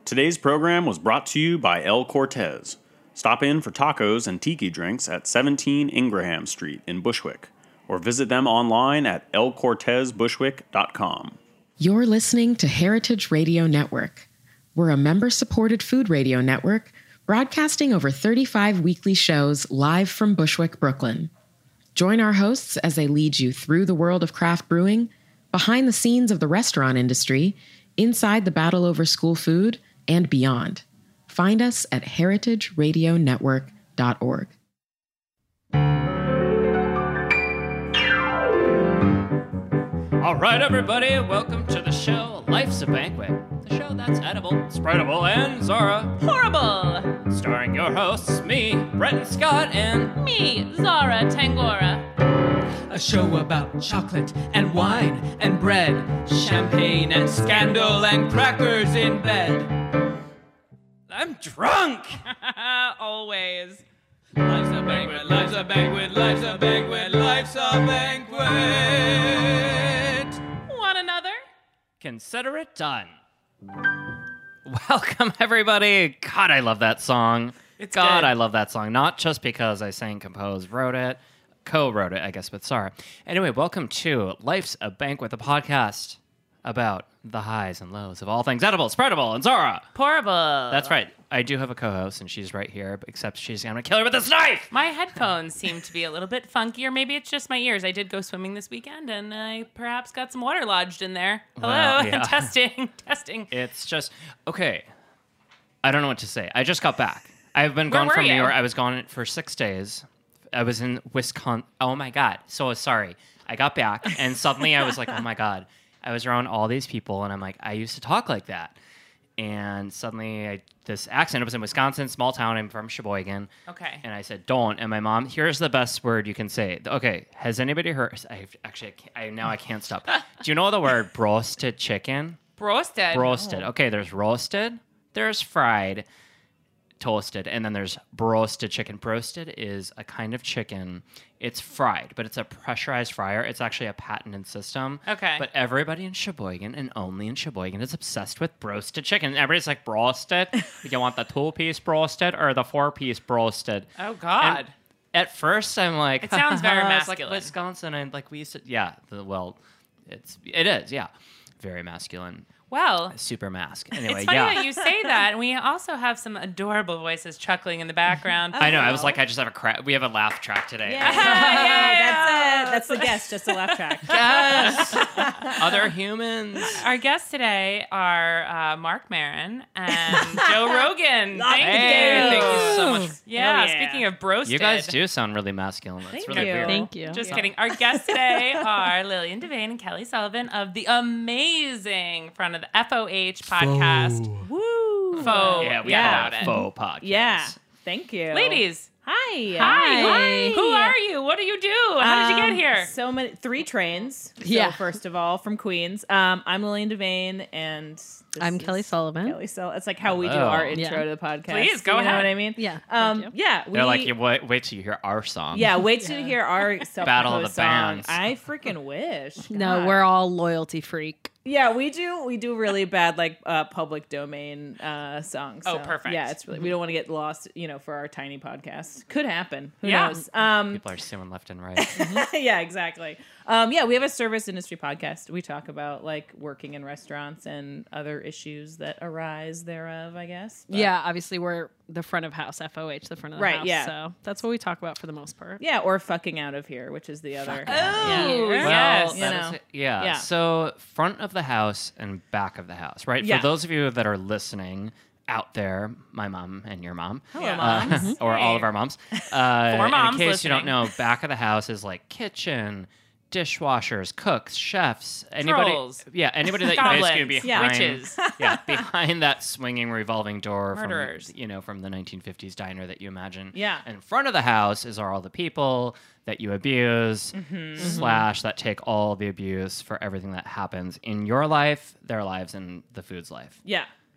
Today's program was brought to you by El Cortez. Stop in for tacos and tiki drinks at 17 Ingraham Street in Bushwick, or visit them online at elcortezbushwick.com. You're listening to Heritage Radio Network. We're a member-supported food radio network broadcasting over 35 weekly shows live from Bushwick, Brooklyn. Join our hosts as they lead you through the world of craft brewing, behind the scenes of the restaurant industry, inside the battle over school food, and beyond. Find us at heritageradionetwork.org. All right, everybody, welcome to the show Life's a Banquet, the show that's edible, spreadable, and Zara. Horrible! Starring your hosts, me, Brenton Scott, and Me, Zara Tangora. A show about chocolate and wine and bread, champagne and scandal and crackers in bed. I'm drunk! Always. Life's a banquet, life's a banquet, life's a banquet, life's a banquet. One another? Consider it done. Welcome, everybody. God, I love that song. good. I love that song. Not just because I sang, composed, wrote it, co-wrote it, I guess, with Sarah. Anyway, welcome to Life's a Banquet, the podcast about the highs and lows of all things edible, spreadable, and Zara. Horrible. That's right. I do have a co-host, and she's right here, except she's going to kill her with this knife. My headphones seem to be a little bit funky, or maybe it's just my ears. I did go swimming this weekend, and I perhaps got some water lodged in there. Hello? Well, yeah. Testing. It's just, okay, I don't know what to say. I just got back. I've been Where gone were from New you? York. I was gone for 6 days. I was in Wisconsin. Oh, my God. So sorry. I got back, and suddenly I was like, oh, my God. I was around all these people, and I'm like, I used to talk like that. And suddenly, this accent, it was in Wisconsin, small town. I'm from Sheboygan. Okay. And I said, don't. And my mom, here's the best word you can say. Okay, has anybody heard? Now I can't stop. Do you know the word broasted chicken? Broasted. Broasted. Okay, there's roasted, there's fried, toasted, and then there's broasted chicken. Broasted is a kind of chicken. It's fried, but it's a pressurized fryer. It's actually a patented system. Okay. But everybody in Sheboygan, and only in Sheboygan, is obsessed with broasted chicken. Everybody's like, broasted? You want the 2-piece broasted or the 4-piece broasted? Oh, God. And at first, I'm like... It sounds very it's masculine. like Wisconsin, and like we used to... Yeah, it is, yeah. Very masculine. Well, Super mask. Anyway, it's funny yeah. that you say that, and we also have some adorable voices chuckling in the background. I know. I was like, I just have we have a laugh track today. Yeah, that's it. That's the guest, just a laugh track. Yes. Other humans. Our guests today are Mark Maron and Joe Rogan. Thank you so much. Yeah, Hell yeah. speaking of broasted. You guys do sound really masculine. That's Thank really you. weird. Thank you. Just kidding. Our guests today are Lillian Devane and Kelly Sullivan of the amazing front of the FOH podcast. Woo. Faux. Yeah, we Yeah. have a faux podcast. Yeah. Thank you. Ladies, Hi. hi. Who are you? What do you do? How did you get here? So many, 3 trains. Yeah. So first of all, from Queens. I'm Lillian Devane, and this I'm is Kelly Sullivan. Kelly Sul. It's like how we do Hello. our intro Yeah. to the podcast. Please, go you know ahead. what I mean? Yeah, thank you. Yeah. They're like, you wait till you hear our song. Yeah, wait till you hear our Battle of the self-composed song. Bands. I freaking wish. No, God. we're all loyalty freak. Yeah, we do really bad like public domain songs. Oh, So, perfect. Yeah, it's really we don't want to get lost, for our tiny podcast. Could happen. Who Yeah. knows? People are suing left and right. Yeah, exactly. Yeah, we have a service industry podcast. We talk about like working in restaurants and other issues that arise thereof, I guess. But- Yeah, obviously we're the front of house, FOH, the front of the Right, house. yeah. So that's what we talk about for the most part. Yeah, or fucking out of here, which is the other. Oh, Well, yes. You that know. is it. Yeah. Yeah. So front of the house and back of the house, right? Yeah. For those of you that are listening out there, my mom and your mom. Hello, Yeah. moms. Or all of our moms. In moms case you don't listening. know, back of the house is like kitchen, dishwashers, cooks, chefs, anybody. Trolls. Yeah, anybody that Goblins. basically Yeah. behind, Witches. yeah, behind that swinging revolving door Murderers. from the 1950s diner that you imagine. Yeah. In front of the house is all the people that you abuse / that take all the abuse for everything that happens in your life, their lives, and the food's life. Yeah.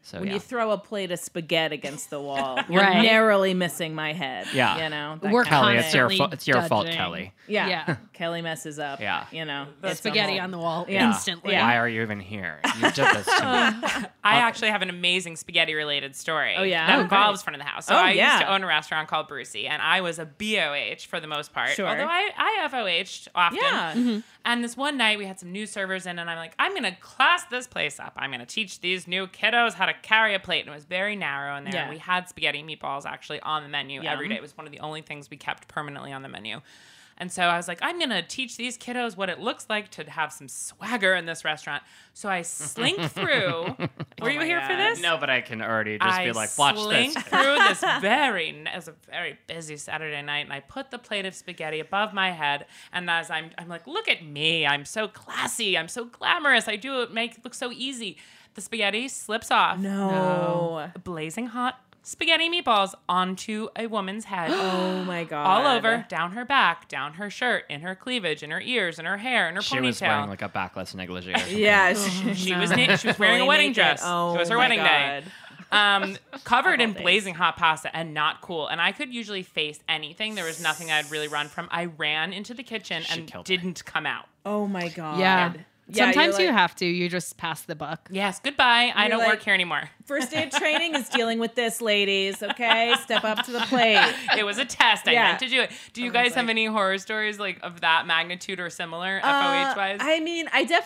So when yeah. you throw a plate of spaghetti against the wall, Right. you're narrowly missing my head. Yeah. You know? That We're kind Kelly, of it's your thing. constantly it's your fault, judging. Kelly. Yeah. Yeah. Kelly messes up. Yeah. You know? It's spaghetti on the wall Yeah. instantly. Yeah. Why are you even here? You did this to me. I actually have an amazing spaghetti-related story. Oh, yeah? that Oh, involves front of the house. So Oh, I yeah. used to own a restaurant called Brucey, and I was a BOH for the most part. Sure. Although I FOH'd often. Yeah. And this one night we had some new servers in, and I'm like, I'm gonna class this place up. I'm gonna teach these new kiddos how to carry a plate. And it was very narrow in there. Yeah. And we had spaghetti meatballs actually on the menu every Yum. day. It was one of the only things we kept permanently on the menu. And so I was like, I'm going to teach these kiddos what it looks like to have some swagger in this restaurant. So I slink through. Were you my here for God. this? No, but I can already just I be like, watch slink this. through this it was a very busy Saturday night, and I put the plate of spaghetti above my head. And as I'm like, look at me. I'm so classy. I'm so glamorous. I do it make it look so easy. The spaghetti slips off. No. Blazing hot spaghetti meatballs onto a woman's head. Oh my God. All over, down her back, down her shirt, in her cleavage, in her ears, in her hair, in her She ponytail. was wearing like a backless negligee. Or something. Yeah. she was wearing a wedding naked. dress. Oh, it was her my wedding day. God. Covered in All days. blazing hot pasta and not cool. And I could usually face anything. There was nothing I'd really run from. I ran into the kitchen She and killed it. didn't come out. Oh my God. Yeah. Yeah, Sometimes you're you like- have to. You just pass the buck. Yes, goodbye. I You're don't like- work here anymore. First aid training is dealing with this, ladies. Okay, step up to the plate. It was a test. I Yeah. meant to do it. Do you I was guys have like- any horror stories like of that magnitude or similar, FOH wise? I mean,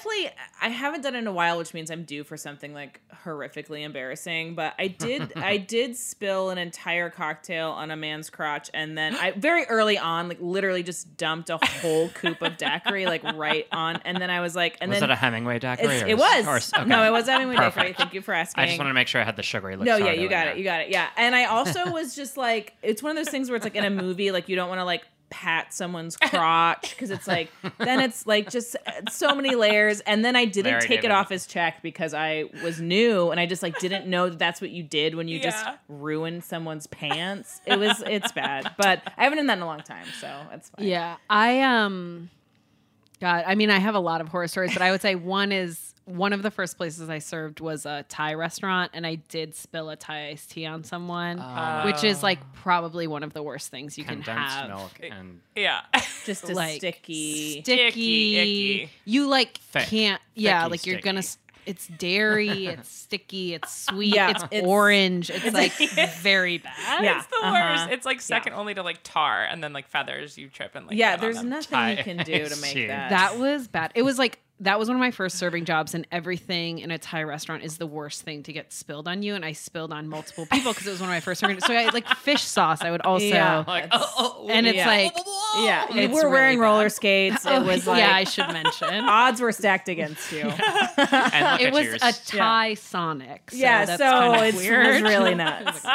I haven't done it in a while, which means I'm due for something like horrifically embarrassing. But I did spill an entire cocktail on a man's crotch, and then I very early on, like literally just dumped a whole coop of daiquiri like right on, and then I was like, and Was then it a Hemingway daiquiri? it was. Okay. No, it was Hemingway daiquiri. Perfect. Thank you for asking. I just wanted to make sure I had the sugary lips. No, yeah, you got it. You got it. Yeah. And I also was just like, it's one of those things where it's like in a movie, like you don't want to like pat someone's crotch because it's like, then it's like just so many layers. And then I didn't Larry take David. it off his check because I was new and I just like didn't know that that's what you did when you just Yeah. ruin someone's pants. It's bad. But I haven't done that in a long time, so that's fine. Yeah. God, I mean, I have a lot of horror stories, but I would say one of the first places I served was a Thai restaurant, and I did spill a Thai iced tea on someone, which is like probably one of the worst things you Condensed can have. milk and yeah. Just a Like, sticky. Icky, icky. You like Thick. can't. Yeah, Thicky, like you're gonna. sticky. It's dairy. It's sticky. It's sweet. Yeah, it's it's- orange. It's like very bad. Yeah. It's the worst. It's like second only to like tar and then like feathers you trip and like Yeah, get on there's them. nothing you can do to Thai make tea. that. That was bad. It was like that was one of my first serving jobs, and everything in a Thai restaurant is the worst thing to get spilled on you. And I spilled on multiple people because it was one of my first serving. So I like fish sauce. I would also, Yeah. like, and it's Yeah. like, Yeah, you It's were really wearing bad. roller skates. It was like yeah, I should mention. odds were stacked against you. and look It at was yours. a Thai Sonic. So Yeah, that's so kind of it's weird. really nuts.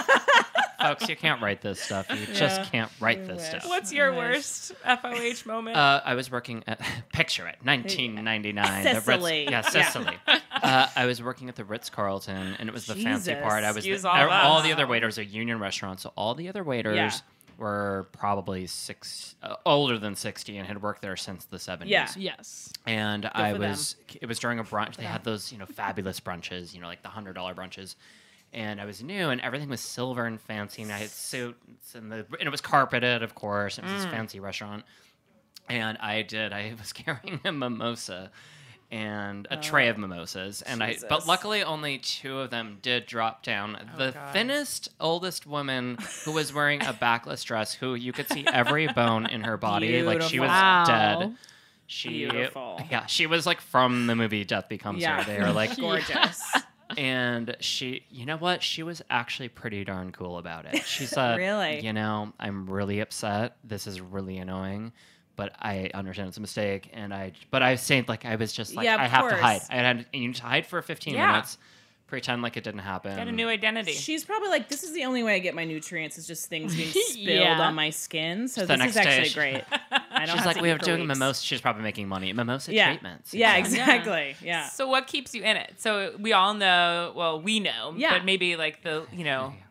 Folks, you can't write this stuff. You just can't write this stuff. What's your worst FOH moment? I was working at picture it 1999 the Sicily. Ritz, Yeah. Sicily. I was working at the Ritz-Carlton, and it was the fancy Jesus. part. I was Excuse the, all that. all the other waiters are union restaurants, so all the other waiters Yeah. were probably older than 60 and had worked there since the 70s. Yeah. Yes. And for them. it was during a brunch. They had those, fabulous brunches, like the $100 brunches. And I was new, and everything was silver and fancy, and I had suits, and it was carpeted, of course. It was this fancy restaurant. And I was carrying a mimosa and a tray of mimosas, and but Jesus. luckily only 2 of them did drop down. The thinnest, oldest woman who was wearing a backless dress, who you could see every bone in her body, like she was Wow. dead. She, Beautiful. yeah, she was like from the movie Death Becomes Yeah. Her. They were like, Gorgeous. and she, you know what? She was actually pretty darn cool about it. She said, Really? I'm really upset. This is really annoying, but I understand it's a mistake. But I said, like, I was just like, Yeah, of I have to hide. course. You need to hide for 15 Yeah. minutes, pretend like it didn't happen. Get a new identity. She's probably like, this is the only way I get my nutrients is just things being spilled Yeah. on my skin. So The this is next day actually she- great. I don't She's have like, to we eat were for doing weeks. mimosa. She's probably making money. Mimosa Yeah. treatments. Yeah, exactly. Yeah. So what keeps you in it? So we all know, well, we know, Yeah. but maybe like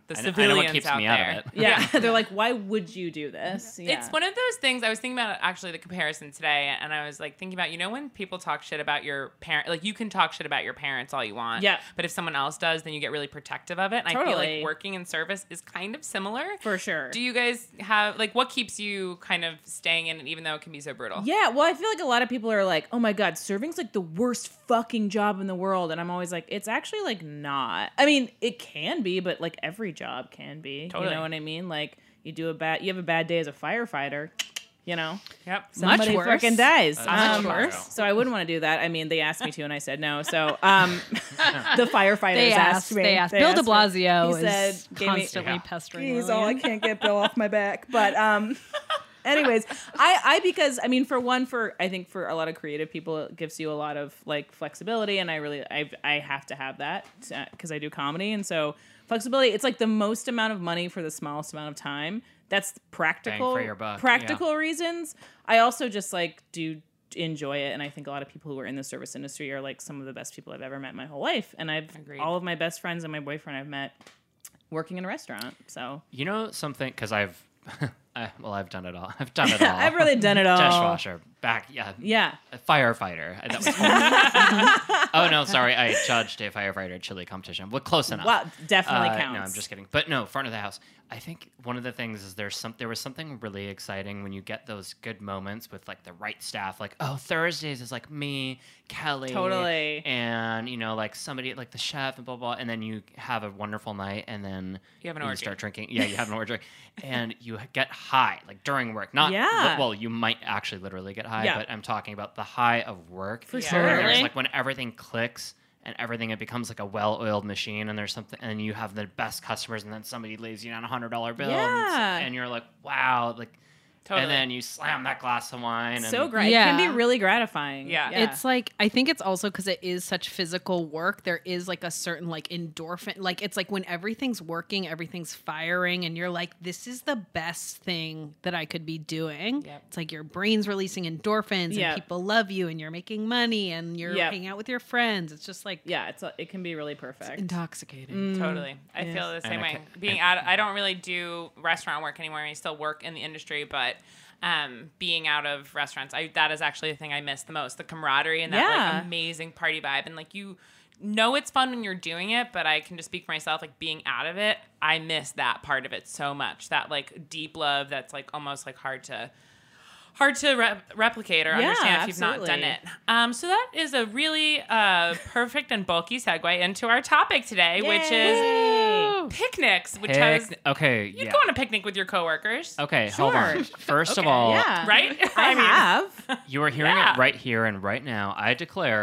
the I know civilians what keeps out me there. out of it. Yeah. They're like, why would you do this? Yeah. It's one of those things. I was thinking about actually the comparison today, and I was like thinking about, when people talk shit about your parent, like you can talk shit about your parents all you want. Yeah. But if someone else does, then you get really protective of it. And I feel Totally. like working in service is kind of similar. For sure. Do you guys have, like, what keeps you kind of staying in it, even though it can be so brutal? Yeah, well, I feel like a lot of people are like, oh my God, serving's like the worst fucking job in the world. And I'm always like, it's actually like not. I mean, it can be, but like every job can be. Totally. You know what I mean? Like you have a bad day as a firefighter, Yep. somebody worse. fucking dies. Much worse. So I wouldn't want to do that. I mean, they asked me to and I said no. So the firefighters They asked me. They asked. They Bill de asked me. Blasio He said, is gave me- constantly pestering. He's Lillian. all, I can't get Bill off my back. But anyways, because I mean, I think for a lot of creative people, it gives you a lot of like flexibility, and I have to have that because I do comedy, and so flexibility. It's like the most amount of money for the smallest amount of time. That's practical. Bang for your buck, Practical reasons. I also just like do enjoy it, and I think a lot of people who are in the service industry are like some of the best people I've ever met in my whole life, and Agreed. all of my best friends and my boyfriend I've met working in a restaurant. So You know something? Because I've done it all. I've done it all. I've really done it all. Dishwasher, Yeah. a firefighter. That was oh no, sorry, I judged a firefighter chili competition. Well, close enough. Wow, definitely counts. No, I'm just kidding. But no, front of the house. I think one of the things is there was something really exciting when you get those good moments with like the right staff. Like, oh, Thursdays is like me, Kelly, Totally. and like somebody like the chef and blah blah. And then you have a wonderful night, and then You have an you orgy. start drinking. Yeah, you have an orgy, and you get high like during work. Not Yeah. well, you might actually literally get high, Yeah. but I'm talking about the high of work. For Yeah. sure. And there's Really? like when everything clicks and everything, it becomes like a well-oiled machine, and there's something, and you have the best customers, and then somebody lays you down $100 bill, Yeah. and you're like, wow, like, Totally. and then you slam that glass of wine. So and great. Yeah. It can be really gratifying. Yeah. It's like, I think it's also because it is such physical work. There is like a certain like endorphin. Like it's like when everything's working, everything's firing, and you're like, this is the best thing that I could be doing. Yep. It's like your brain's releasing endorphins, Yep. and people love you, and you're making money, and you're Yep. hanging out with your friends. It's just like Yeah, it can be really perfect. intoxicating. Totally. I Yes. feel the same And way. I don't really do restaurant work anymore. I still work in the industry, but being out of restaurants, that is actually the thing I miss the most. The camaraderie and that Yeah. like amazing party vibe. And like you know it's fun when you're doing it, but I can just speak for myself, like being out of it, I miss that part of it so much. That like deep love that's like almost like hard to replicate or understand if you've not done absolutely. it. So that is a really perfect and bulky segue into our topic today, which is picnics, which has okay, you yeah. go on a picnic with your coworkers, Okay, hold on. First of all, Yeah. right? I have. you are hearing Yeah. it right here and right now. I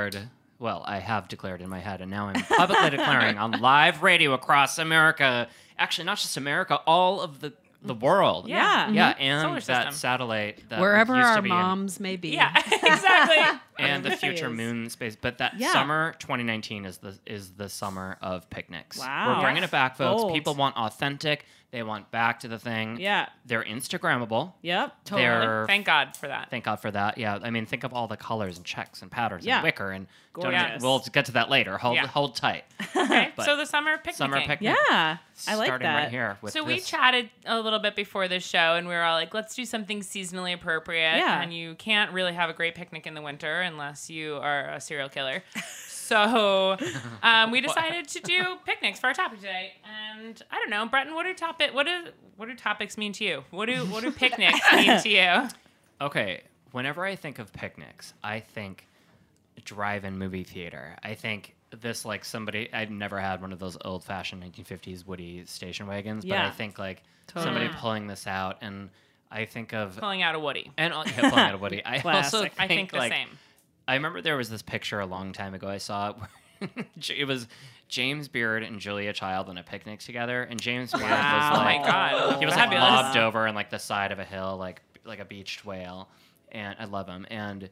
have declared in my head, and now I'm publicly declaring on live radio across America. Actually, not just America, all of the world. Yeah. Yeah, Solar and system. that satellite that Wherever used to our be in- moms may be. Yeah, exactly. and the Yes, future it is. moon space. But that Yeah. summer 2019 is the summer of picnics. Wow. We're bringing it back, folks. Bold. People want authentic. They want back to the thing. Yeah. They're Instagrammable. Yep. They're Thank God for that. Thank God for that. Yeah, I mean, think of all the colors and checks and patterns Yeah. and wicker and Gorgeous. we'll get to that later. Hold Yeah. hold tight. Okay, But so the summer picnic. Summer picnic. Yeah. I like starting that. right here with So we this. chatted a little bit before this show, and we were all like, let's do something seasonally appropriate. Yeah. And you can't really have a great picnic in the winter unless you are a serial killer. So we decided to do picnics for our topic today. And I don't know, Breton, what do topics mean to you? What do picnics mean to you? Okay, whenever I think of picnics, I think drive-in movie theater. I think this like somebody. I've never had one of those old-fashioned 1950s Woody station wagons, but I Yeah. think like somebody pulling this out, and I think of Pulling out a Woody. and pulling out a Woody. I also Classic. think, I think the like, same. I remember there was this picture a long time ago. I saw it. Where it was James Beard and Julia Child on a picnic together, and James Beard Wow. was Oh my like, God. he was like Fabulous. lobbed over on like the side of a hill, like a beached whale, and I love him. And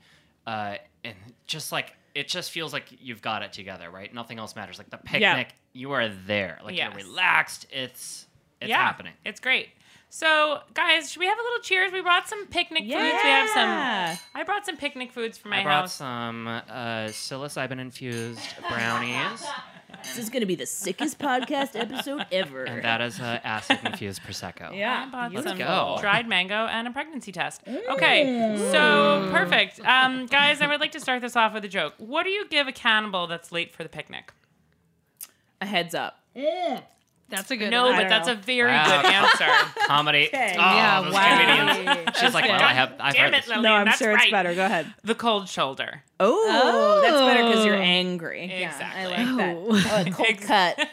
just like it just feels like you've got it together, right? Nothing else matters. Like the picnic, you are there, like Yes. you're relaxed. It's happening. It's great. So, guys, should we have a little cheers? We brought some picnic foods. We have some. I brought some picnic foods for my I brought house. some psilocybin infused brownies. This is going to be the sickest podcast episode ever. And that is acid-infused Prosecco. Yeah. I bought Let's some go. dried mango and a pregnancy test. Okay, so perfect. Guys, I would like to start this off with a joke. What do you give a cannibal that's late for the picnic? A heads up. That's a good No, one. but that's a very Wow. good answer. Comedy. Okay. Oh, Yeah, those wow. comedians. She's like, Okay. well, I've Damn heard it, this. Lillian, No, I'm that's sure right. it's better. Go ahead. The cold shoulder. Oh, that's better because you're angry. Exactly. Yeah, I like that. Oh, a cold cut.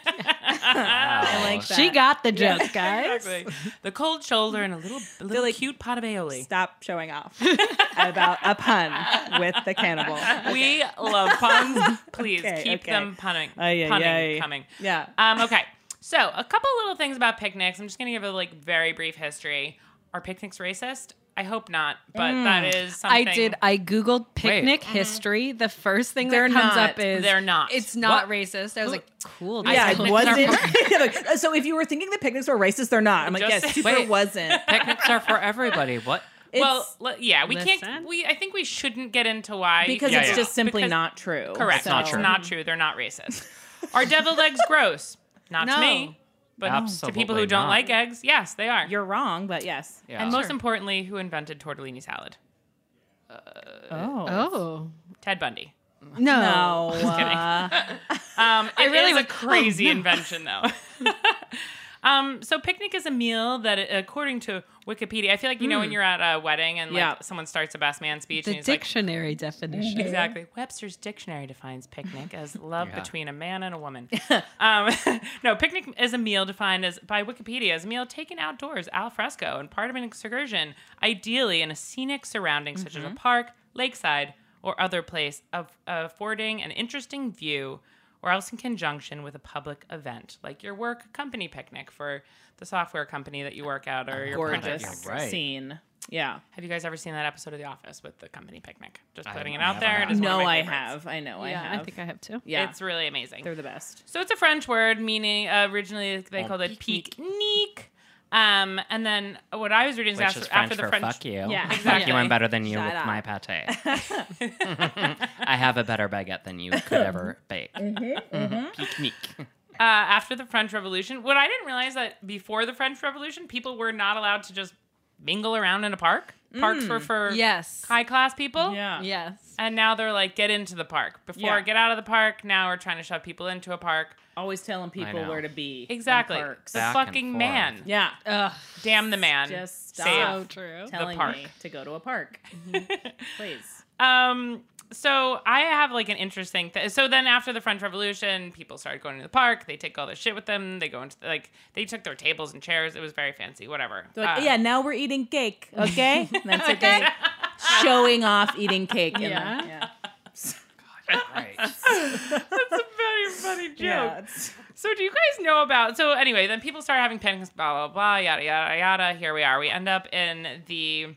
I like that. She got the joke, guys. Exactly. The cold shoulder and a little Billy, cute pot of aioli. Stop showing off about a pun with the cannibal. We love puns. Please Okay, keep okay. them punning Ay. coming. Yeah. Okay. So a couple little things about picnics. I'm just gonna give a very brief history. Are picnics racist? I hope not, but that is something. I googled picnic history. The first thing They're that comes not. up is They're not. It's not racist. I was like, cool. Yeah, that's it cool. wasn't. So if you were thinking the picnics were racist, they're not. I'm like, Just- yes, super Wait. wasn't. Picnics are for everybody. What? Well, It's- yeah, we Listen. can't. I think we shouldn't get into why because Yeah, it's yeah. just simply Because- not true. Correct. It's not It's true. not true. They're not racist. Are deviled eggs gross? Not to No. me. But to Absolutely people who don't not. like eggs, yes, they are. You're wrong, but yes. Yeah. And most importantly, who invented tortellini salad? Oh. Oh. Ted Bundy. No. No. It really is was- a crazy invention, though. So picnic is a meal that, according to Wikipedia, I feel like, when you're at a wedding and Yeah. someone starts a best man speech and The he's like, dictionary definition. exactly. Webster's dictionary defines picnic as love Yeah. between a man and a woman. No, picnic is a meal defined as by Wikipedia as a meal taken outdoors, al fresco, and part of an excursion, ideally in a scenic surrounding such as a park, lakeside, or other place of affording an interesting view, or else in conjunction with a public event like your work company picnic for the software company that you work at or your Gorgeous project. Right. scene. Yeah. Have you guys ever seen that episode of The Office with the company picnic? Just I putting it never out there. have. It is one of No, my I favorites. have. I know I Yeah, have. I think I have too. Yeah. It's really amazing. They're the best. So it's a French word meaning originally they called it pique-nique. And then what I was reading is Which is French after the for French. fuck you. Yeah. Fuck Exactly. you, I'm better than you Shut with up. my pate. I have a better baguette than you could ever bake. Picnic. After the French Revolution, what I didn't realize that before the French Revolution, people were not allowed to just mingle around in a park. Parks were for Yes. high class people. Yeah. Yes. And now they're like, get into the park. Before, Yeah. get out of the park. Now we're trying to shove people into a park. Always telling people know. where to be. in Exactly. parks. The Back and fucking forth. man. Yeah. Ugh. Damn the man. Just Say stop it. true. telling park. me to go to a park. Please. So I have like an interesting so then after the French Revolution, people started going to the park. They take all their shit with them. They go into they took their tables and chairs. It was very fancy. Whatever. They're like, yeah, now we're eating cake, okay? That's okay. Showing off eating cake. In Yeah. The, yeah. Right. That's a very funny joke. Yeah, it's- So do you guys know about? So anyway, then people start having picnics. Blah blah blah. Yada yada yada. Here we are. We end up in the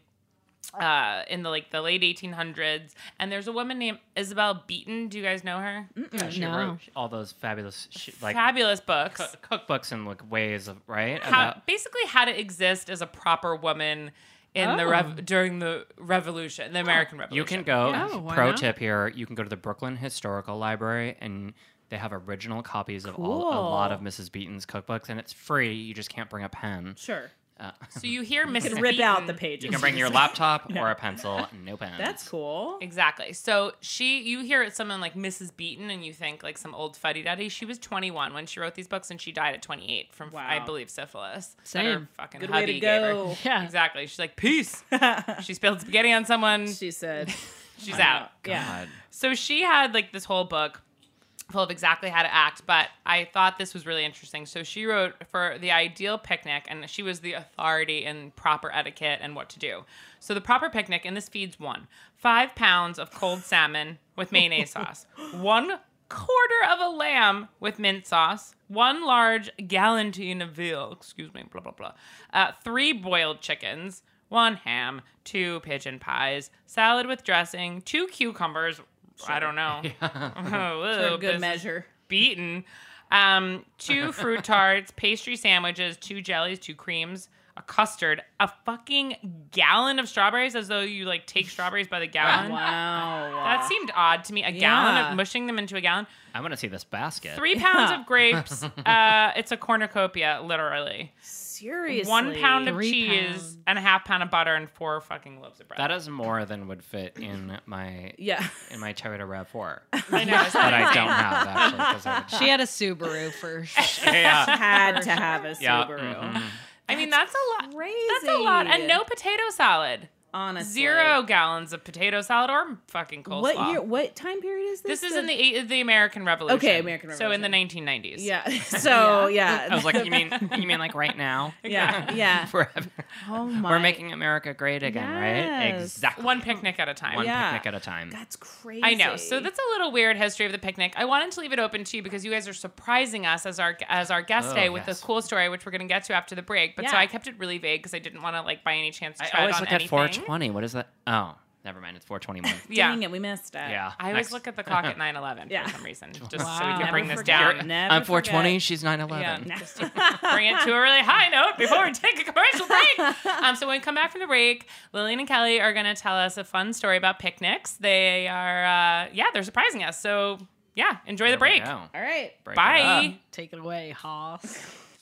the late 1800s, and there's a woman named Isabel Beeton. Do you guys know her? Yeah, she No. wrote all those fabulous Fabulous books. cookbooks and ways of right Basically how to exist as a proper woman in during the Revolution, the American Revolution. You can go. Oh, why Pro not? tip here: you can go to the Brooklyn Historical Library, and they have original copies of a lot of Mrs. Beeton's cookbooks, and it's free. You just can't bring a pen. sure. So you hear Mrs. Rip out Beeton- the pages. You can bring your laptop or a pencil, no pens. That's cool. Exactly. So you hear someone like Mrs. Beeton, and you think like some old fuddy-duddy. She was 21 when she wrote these books, and she died at 28 from, Wow. I believe, syphilis. That Same. her fucking Good way hubby to gave her. go. Yeah. Exactly. She's like, peace. She spilled spaghetti on someone. She said. She's out. Yeah. God. So she had like this whole book full of exactly how to act, but I thought this was really interesting. So she wrote for the ideal picnic, and she was the authority in proper etiquette and what to do. So the proper picnic, and this feeds 5 pounds of cold salmon with mayonnaise sauce, 1/4 of a lamb with mint sauce, 1 large galantine of veal, blah, blah, blah, 3 boiled chickens, 1 ham, 2 pigeon pies, salad with dressing, 2 cucumbers, I don't know. For Oh, good measure. Beaten. 2 fruit tarts, pastry sandwiches, 2 jellies, 2 creams, a custard, a fucking gallon of strawberries, as though you like take strawberries by the gallon. Wow. That seemed odd to me. A gallon of mushing them into a gallon. I want to see this basket. 3 pounds of grapes. It's a cornucopia, literally. Seriously. 1 pound of 3 cheese pounds. and a half pound of butter and 4 fucking loaves of bread. That is more than would fit in my Yeah. Toyota RAV4 I know. that I don't have actually. 'Cause I would- She had a Subaru first. yeah. Had to have a Yeah, Subaru. I mean, that's a lot. Crazy. That's a lot. And no potato salad. Honestly. 0 gallons of potato salad or fucking coleslaw. What year? What time period is this? This is in the American Revolution. Okay, American So in the Revolution. 1990s. Yeah. So yeah. I was like, you mean like right now? yeah. Yeah. Forever. Oh my. We're making America great again, right? Yes. Exactly. One picnic at a time. One Yeah. picnic at a time. That's crazy. I know. So that's a little weird history of the picnic. I wanted to leave it open to you because you guys are surprising us as our guest Oh, day with yes. this cool story, which we're going to get to after the break. But so Yeah. I kept it really vague because I didn't want to like by any chance I tread always on look anything. at 420. What is that? Oh, never mind. It's 421. Yeah. Dang it, we missed it. Yeah. I always look at the clock at 9/11 Yeah. for some reason, just so we Wow. can Never bring this forget. down. Never I'm 420. forget. She's 9/11. Yeah, just to bring it to a really high note before we take a commercial break. So when we come back from the break, Lillian and Kelly are going to tell us a fun story about picnics. They are, they're surprising us. So yeah, enjoy the There we break. go. All right. Break it Bye. up. Take it away, Hoss.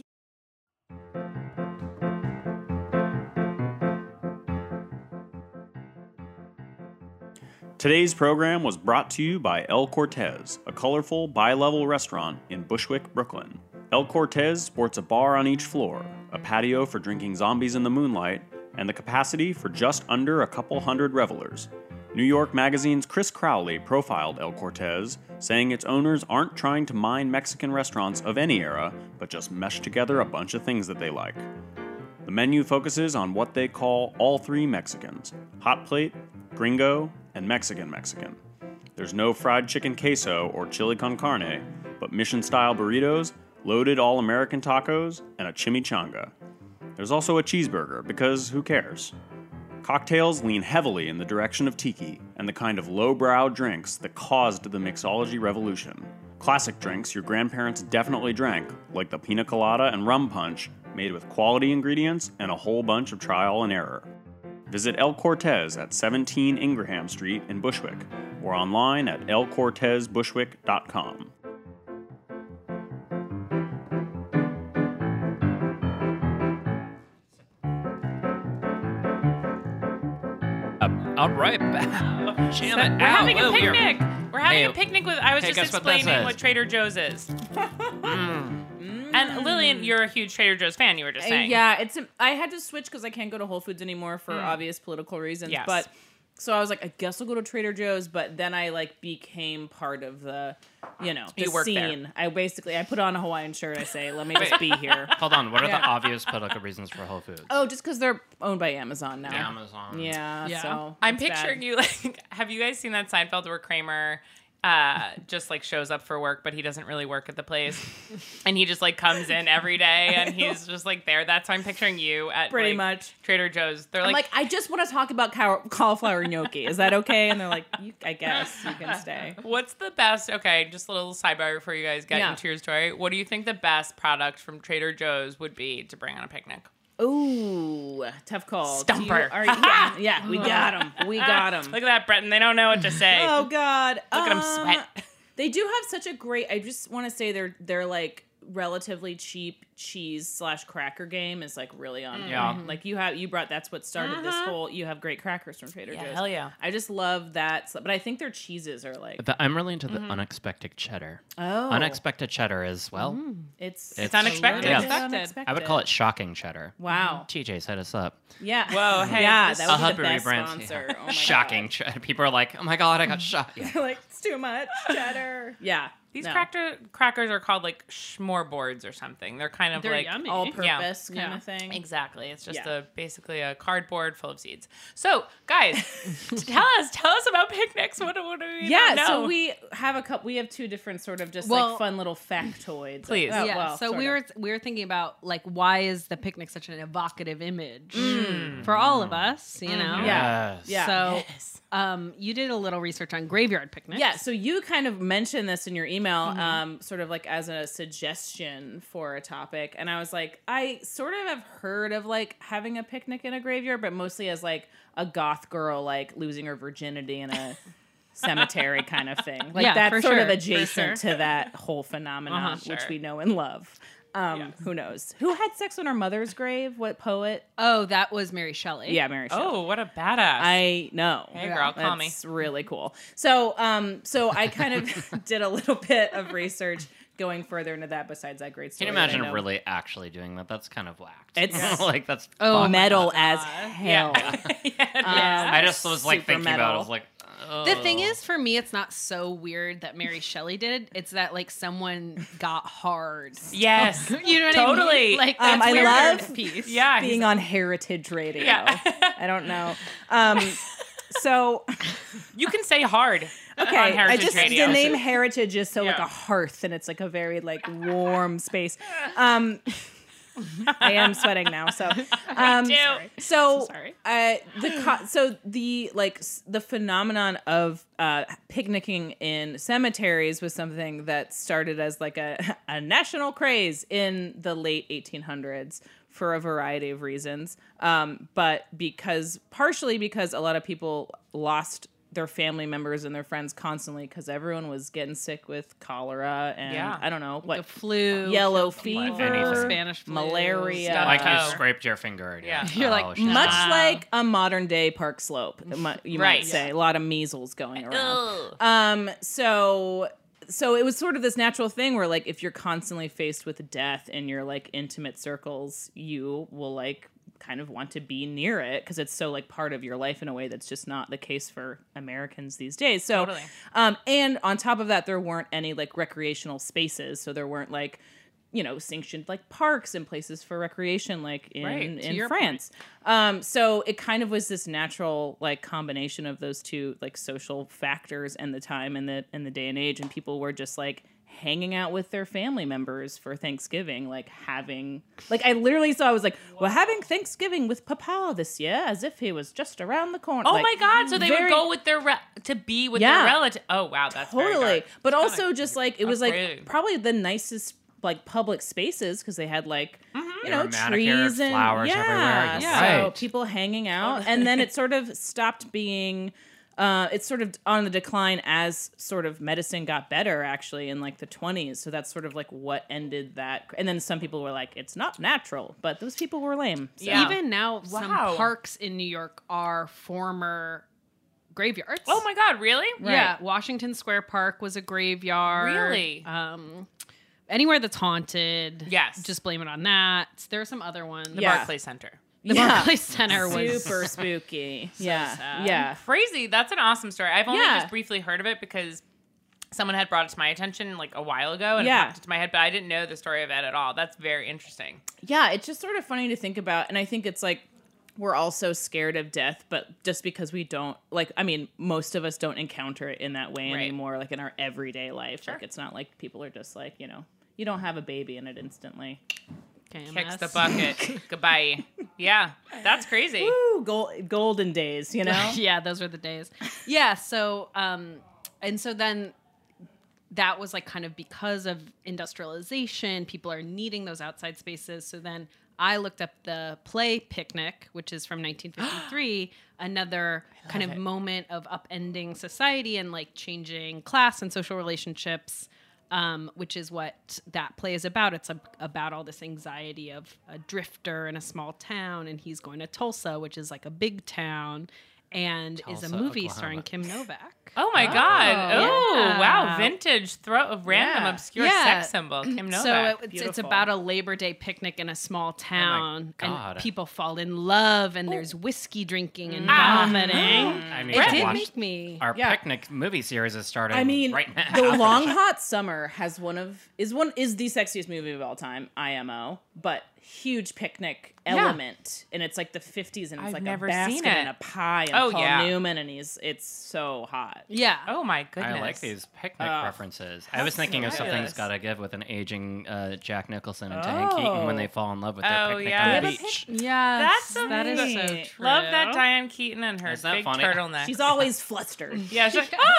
Today's program was brought to you by El Cortez, a colorful, bi-level restaurant in Bushwick, Brooklyn. El Cortez sports a bar on each floor, a patio for drinking zombies in the moonlight, and the capacity for just under a couple hundred revelers. New York Magazine's Chris Crowley profiled El Cortez, saying its owners aren't trying to mine Mexican restaurants of any era, but just mesh together a bunch of things that they like. The menu focuses on what they call all three Mexicans: hot plate, gringo, and Mexican. There's no fried chicken queso or chili con carne, but mission-style burritos, loaded all-American tacos, and a chimichanga. There's also a cheeseburger, because who cares? Cocktails lean heavily in the direction of tiki and the kind of lowbrow drinks that caused the mixology revolution. Classic drinks your grandparents definitely drank, like the pina colada and rum punch, made with quality ingredients and a whole bunch of trial and error. Visit El Cortez at 17 Ingraham Street in Bushwick or online at elcortezbushwick.com. All right. Jam it. We're Ow, having a oh, we're- picnic. We're having Hey, a picnic with. I was hey, just guess what that explaining says? what Trader Joe's is. And Lillian, you're a huge Trader Joe's fan. You were just saying. Yeah, I had to switch because I can't go to Whole Foods anymore for obvious political reasons. Yes. But so I was like, I guess I'll go to Trader Joe's. But then I like became part of the, the You work there. scene. I put on a Hawaiian shirt. I say, let me just be here. Hold on. What are Yeah. the obvious political reasons for Whole Foods? Oh, just because they're owned by Amazon now. Amazon. Yeah. Yeah. So I'm it's picturing bad. you like. Have you guys seen that Seinfeld where Kramer just like shows up for work, but he doesn't really work at the place, and he just like comes in every day, and he's just like there. That's how I'm picturing you at Pretty like, much. Trader Joe's. They're I'm like, like, I just want to talk about cauliflower gnocchi. Is that okay? And they're like, I guess you can stay. what's the best? Okay, just a little sidebar before you guys get Yeah. into your story. What do you think the best product from Trader Joe's would be to bring on a picnic? Ooh, tough call. Stumper. Yeah, we got him. We got him. Look at that, Breton. They don't know what to say. Oh God! Look at 'em sweat. They do have such a great. I just want to say they're like relatively cheap cheese / cracker game is like really on. Yeah. point. Like you brought that's what started this whole. You have great crackers from Trader Yeah, Joe's. hell yeah. I just love that. But I think their cheeses are like I'm really into the unexpected cheddar. oh Unexpected cheddar is, well, It's It's unexpected. Yeah. unexpected. I would call it shocking cheddar. Wow. TJ's hit us up. Yeah. Whoa, hey, yeah, this- that I'll would help be you the best rebrand. sponsor. Yeah. Oh my Shocking God. cheddar. People are like, oh my God, I got shot. Yeah. Like it's too much cheddar. Yeah. These No. crackers are called like schmorboards or something. They're kind of They're like yummy. all-purpose Yeah. kind of thing. exactly. It's just Yeah. basically a cardboard full of seeds. So, guys, tell us about picnics. What do we Yeah, not know? so we have we have two different sort of just Well- like fun little factoids. Please. Oh, Yeah, well, so sort we of. were thinking about like why is the picnic such an evocative image for all of us, you know? Yeah. Yes. Yeah. So you did a little research on graveyard picnics. Yeah, so you kind of mentioned this in your email email, sort of like as a suggestion for a topic, and I was like, I sort of have heard of like having a picnic in a graveyard, but mostly as like a goth girl like losing her virginity in a cemetery kind of thing. Like that's for sort of sure, adjacent to that whole phenomenon, which we know and love. Who knows? Who had sex on her mother's grave? What poet? Oh, that was Mary Shelley. Yeah, Mary Shelley. Oh, what a badass. I know. Hey, girl, call me. That's really cool. So I kind of did a little bit of research going further into that besides that great story. Can you imagine really actually doing that? That's kind of whacked. It's like that's metal as hell. I just was like super thinking about it. I metal. was like, The thing is, for me, it's not so weird that Mary Shelley did it. It's that like someone got hard. Yes. You know what I Totally. mean? Like that's I weird love piece. Yeah. being on Heritage Radio. Yeah. I don't know. So You can say hard. okay, On Heritage Radio. the name Heritage is so like a hearth, and it's like a very like warm space. I am sweating now. So, so the phenomenon of picnicking in cemeteries was something that started as like a national craze in the late 1800s for a variety of reasons. But partially because a lot of people lost their family members and their friends constantly because everyone was getting sick with cholera and I don't know what The flu, yellow anything. fever, Spanish flu, malaria. stuff. like you scraped your finger. And Yeah. You're like, shit. Much like a modern day Park Slope, you Right. might say. A lot of measles going around. So it was sort of this natural thing where, like, if you're constantly faced with death in your, like, intimate circles, you will, like, kind of want to be near it because it's so, like, part of your life in a way that's just not the case for Americans these days. So, Totally. And on top of that, there weren't any, like, recreational spaces. So there weren't, like, you know, sanctioned like parks and places for recreation, like in France. So it kind of was this natural like combination of those two like social factors and the time and the day and age, and people were just like hanging out with their family members for Thanksgiving, like having like I literally saw I was like, we're having Thanksgiving with Papa this year as if he was just around the corner. Oh like, my God! So they would go with their to be with their relative. Oh wow, that's very totally. dark. But also just like it was like rude. probably the nicest like public spaces because they had like you know There were manicured trees and flowers everywhere. so Right. people hanging out, and then it sort of stopped being. It's sort of on the decline as sort of medicine got better actually in like the 20s. So that's sort of like what ended that. And then some people were like, it's not natural, but those people were lame. So. Yeah. Even now, some Wow. parks in New York are former graveyards. Oh my God! Really? Yeah, Washington Square Park was a graveyard. Really? Anywhere that's haunted. Yes. Just blame it on that. There are some other ones. The Yeah. Barclays Center. The Barclays Center was super spooky. yeah. sad. Yeah. Crazy. That's an awesome story. I've only Yeah. just briefly heard of it because someone had brought it to my attention like a while ago and Yeah. it popped into my head, but I didn't know the story of it at all. That's very interesting. Yeah, it's just sort of funny to think about. And I think it's like we're all so scared of death, but just because we don't, like, I mean, most of us don't encounter it in that way Right. anymore, like in our everyday life. Sure. Like, it's not like people are just like, you know, you don't have a baby and it instantly. Kicks the bucket. Goodbye. Yeah, that's crazy. Woo, golden days, you know? Yeah, those were the days. Yeah, so and so then that was like kind of because of industrialization, people are needing those outside spaces. So then I looked up the play Picnic, which is from 1953, another kind of moment of upending society and like changing class and social relationships. Which is what that play is about. It's about all this anxiety of a drifter in a small town, and he's going to Tulsa, which is like a big town, and is a Tulsa, movie Oklahoma. starring Kim Novak. Oh my God. Oh, yeah. wow. Vintage random Yeah. obscure Yeah. sex symbol. Kim Novak. So it's Beautiful. about a Labor Day picnic in a small town, God. and people fall in love, and there's whiskey drinking and Ah. vomiting. I need It to did watch make me. our Yeah. picnic movie series is starting. I mean, right now. The Long Hot Summer has is the sexiest movie of all time, IMO, but huge picnic element, and it's like the 50s, and it's I've like never a basket seen it. and a pie, and Oh, Paul yeah. Newman, and it's so hot. Yeah. Oh my goodness. I like these picnic references. I was thinking of Something's fabulous. Gotta Give with an aging Jack Nicholson and Diane Keaton when they fall in love with their Oh, picnic yeah. on Yeah, the but beach. Yes, That's that is so amazing. true. Love that Diane Keaton and her Isn't that big funny? turtleneck. She's always flustered. Yeah, she's like, oh God,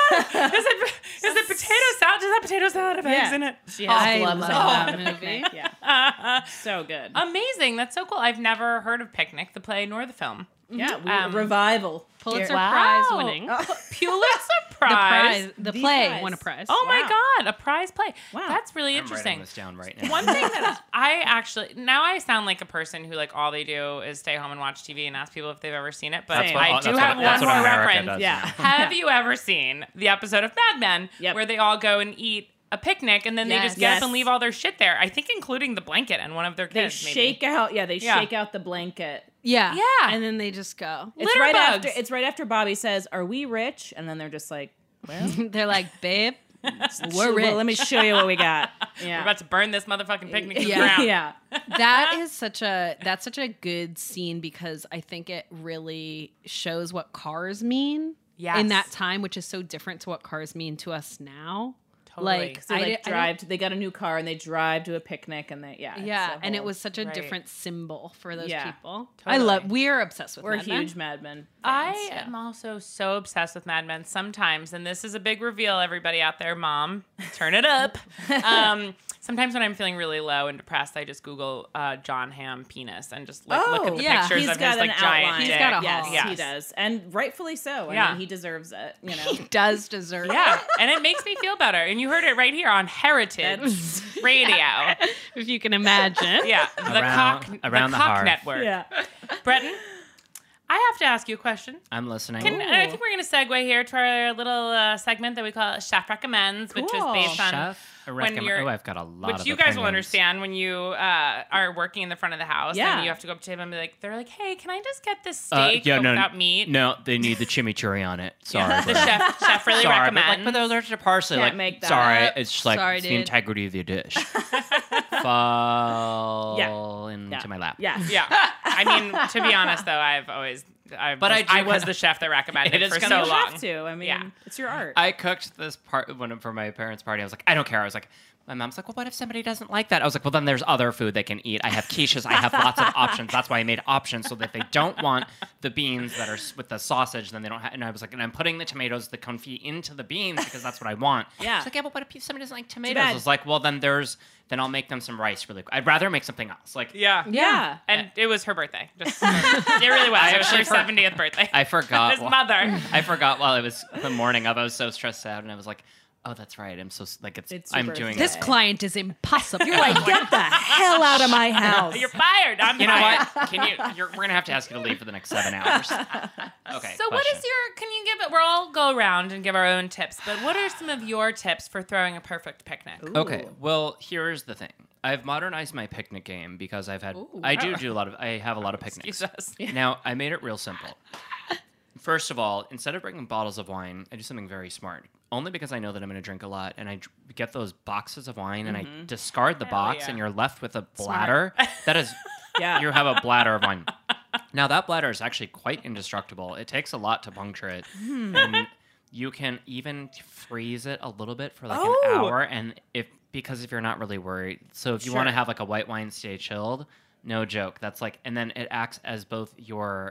Is it potato salad? Does that potato salad have eggs in it? She has I gloves love on that movie. Yeah. So good. Amazing. That's so cool. I've never heard of Picnic, the play, nor the film. Yeah, revival. Pulitzer Here. Prize winning. Pulitzer The Prize. the The play prize. won a prize. Oh my God, a prize play. Wow. That's really I'm interesting. writing this down right now. One thing that I actually now I sound like a person who like all they do is stay home and watch TV and ask people if they've ever seen it, but That's what- I that's do what- have that's one what more America reference. does Yeah. now. Have you ever seen the episode of Mad Men Yep. where they all go and eat a picnic and then they just get Yes. up and leave all their shit there? I think including the blanket and one of their They kids. maybe. shake out. Yeah, they Yeah. shake out the blanket. Yeah. Yeah. And then they just go. It's Litter right bugs. after. It's right after Bobby says, "Are we rich?" And then they're just like, "Well, They're like, babe, we're rich." Well, let me show you what we got." Yeah. We're about to burn this motherfucking picnic to the Yeah. ground. Yeah. that's such a good scene because I think it really shows what cars mean Yes. in that time, which is so different to what cars mean to us now. Totally. Like, So they I didn't- they got a new car and they drive to a picnic and they it's yeah, a and it whole- was such a Right. different symbol for those Yeah. people. Totally. We're obsessed with we're Mad Men. huge Mad Men. I fans. am also so obsessed with Mad Men sometimes, and this is a big reveal, everybody out there, Mom, turn it up. Sometimes when I'm feeling really low and depressed, I just Google John Hamm penis and just like look at the yeah. pictures He's of got his like an giant outline. He's dick. got a Yes, haul. Yes. he does, and rightfully so. I Yeah. mean, he deserves it. You know. He does deserve Yeah, and it makes me feel better. And you heard it right here on Heritage Radio. it, if you can imagine. Yeah, the Around the Cock hearth. Network. Yeah. Breton, I have to ask you a question. I'm listening. And I think we're going to segue here to our little segment that we call Chef Recommends, which is Cool. based on Chef, when you're, I've got a lot which of you guys will opinions. understand when you are working in the front of the house Yeah. and you have to go up to him and be like, they're like, hey, can I just get this steak but without meat? No, they need the chimichurri on it. Sorry, The but- chef really sorry, recommends. but there's a parsley. Can't Like, make that sorry, up. it's just like Sorry, it's the dude. integrity of the dish. Fall into Yeah. my lap. Yes. Yeah. I mean, to be honest, though, I was the chef that recommended It it is for gonna- so You long. have to. I mean, Yeah. it's your art. I cooked this part for my parents' party. I was like, I don't care. I was like, my mom's like, well, what if somebody doesn't like that? I was like, well, then there's other food they can eat. I have quiches. I have lots of options. That's why I made options so that if they don't want the beans that are with the sausage, then they don't have. And I was like, and I'm putting the tomatoes, the confit into the beans because that's what I want. Yeah. She's like, yeah, but what if somebody doesn't like tomatoes? bad. I was like, well, then I'll make them some rice really quick. I'd rather make something else. Like, Yeah. yeah. And it was her birthday. Just, it really was. It was her 70th birthday. I forgot. His mother. I forgot while it was the morning of. I was so stressed out, and I was like, "Oh, that's right. I'm so like It's I'm your doing birthday. This client is impossible. You're like, get the hell out of my house. You're fired. I'm You know fired. what? We're gonna have to ask you to leave for the next 7 hours. Okay. So what is can you give it, we'll all go around and give our own tips, but what are some of your tips for throwing a perfect picnic? Okay. Well, here's the thing. I've modernized my picnic game because I have a lot of picnics. Jesus. Now, I made it real simple. First of all, instead of bringing bottles of wine, I do something very smart. Only because I know that I'm going to drink a lot, and I get those boxes of wine, and I discard the box, yeah. and you're left with a bladder. That is, Yeah. you have a bladder of wine. Now, that bladder is actually quite indestructible. It takes a lot to puncture it, and you can even freeze it a little bit for like an hour, and because if you're not really worried, so if you want to have like a white wine stay chilled, no joke, that's like, and then it acts as both your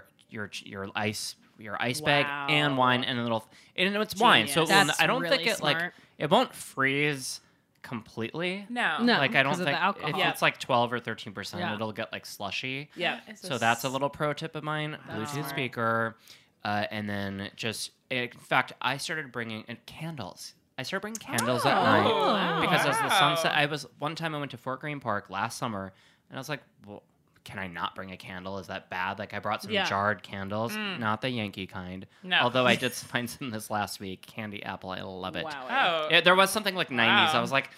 ice bag and wine and a little, and it's wine. So That's I don't think really it like smart. it won't freeze completely. No. No. Like I don't 'cause of think the alcohol. if it's like 12 or 13%, Yeah. it'll get like slushy. Yeah. So that's a little pro tip of mine. Bluetooth smart. speaker, and then in fact, I started bringing candles. I started bringing candles at night because as the sunset. One time I went to Fort Greene Park last summer, and I was like, well, can I not bring a candle? Is that bad? Like I brought some jarred candles, not the Yankee kind. No. Although I did find some this last week, candy apple. I love it. Wow. Oh. There was something like 90s. Wow. I was like,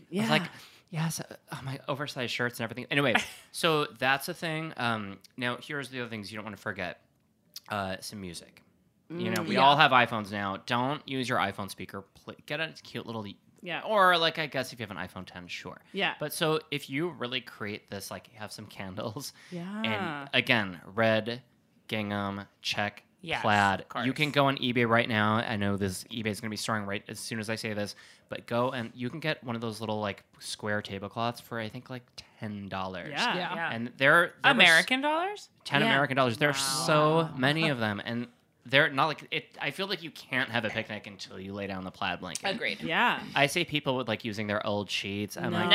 yes, my oversized shirts and everything. Anyway, so that's a thing. Now, here's the other things you don't want to forget. Some music. You know, we all have iPhones now. Don't use your iPhone speaker. Get a cute little... Yeah. Or, like, I guess if you have an iPhone 10, sure. Yeah. But so if you really create this, like, have some candles. Yeah. And, again, red, gingham, check, Yes, plaid. of course. You can go on eBay right now. I know eBay is going to be starting right as soon as I say this. But go and you can get one of those little, like, square tablecloths for, I think, like, $10. Yeah. Yeah. And there American dollars? 10 Yeah. American dollars. There's so many of them. And they're not like it. I feel like you can't have a picnic until you lay down the plaid blanket. Agreed. Yeah. I see people with like using their old sheets. I'm like, No.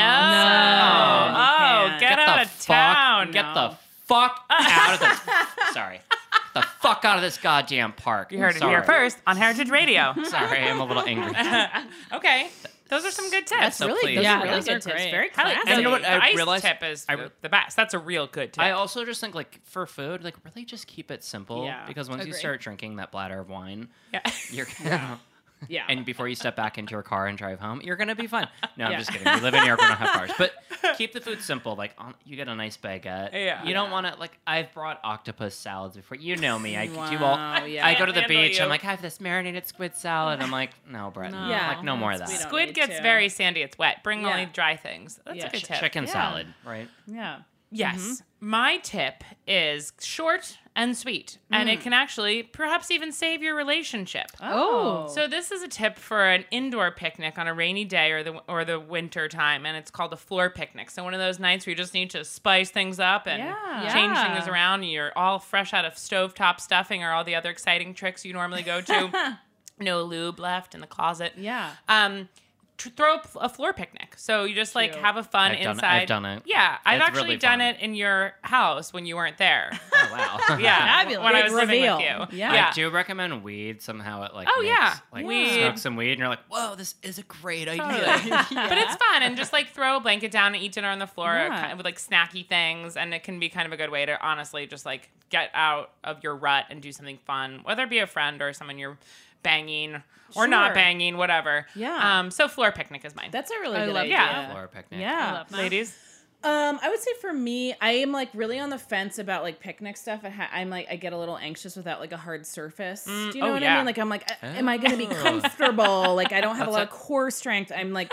you Oh, can't. get out of town. Get the fuck out of this. Sorry. Get the fuck out of this goddamn park. You heard it here first on Heritage Radio. Sorry, I'm a little angry. Okay. Those are some good tips. That's really, please. those Yeah, are really those good are tips. great. Very I like- classy. And you know what? The I ice realized- tip is the best. That's a real good tip. I also just think like for food, like really just keep it simple. Yeah. Because once you Agree. start drinking that bladder of wine, Yeah. you're Yeah. and before you step back into your car and drive home, you're gonna be fine. No, I'm Yeah. just kidding. We live in New York, we don't have cars. But keep the food simple. Like you get a nice baguette. Yeah. You don't want to like. I've brought octopus salads before. You know me. I do all. Wow, yeah. I go to the Handle beach. you. I'm like, I have this marinated squid salad. I'm like, no, Brett. No. Yeah. Like no more of that. We don't Squid need gets to. very sandy. It's wet. Bring Yeah. only dry things. That's Yeah. a good tip. Chicken Yeah. salad, right? Yeah. Yes. My tip is short and sweet, and it can actually perhaps even save your relationship. Oh. So this is a tip for an indoor picnic on a rainy day or the winter time, and it's called a floor picnic. So one of those nights where you just need to spice things up and Yeah. change Yeah. things around, and you're all fresh out of stovetop stuffing or all the other exciting tricks you normally go to. No lube left in the closet. Yeah. Throw a floor picnic. So you just like Cute. have a fun I've done it. inside. I've done it. Yeah, I've It's actually really done fun. it in your house when you weren't there. Oh wow. Yeah, Fabulous. when I Big was living reveal. with you. Yeah. I do recommend weed somehow. It like Oh, makes, yeah. like Weed. smoke some weed and you're like, whoa, this is a great idea. Totally. But it's fun, and just like throw a blanket down and eat dinner on the floor Yeah. kind of with like snacky things, and it can be kind of a good way to honestly just like get out of your rut and do something fun, whether it be a friend or someone you're banging or not Sure. banging, whatever. Yeah. So floor picnic is mine. That's a really I good love idea. that. Floor picnic. Yeah. love that. Ladies. I would say for me, I am like really on the fence about like picnic stuff. I'm like I get a little anxious without like a hard surface. Do you know oh, what yeah. I mean? Like I'm like, am I going to be Oh. comfortable? Like I don't have a lot That's of core strength. I'm like,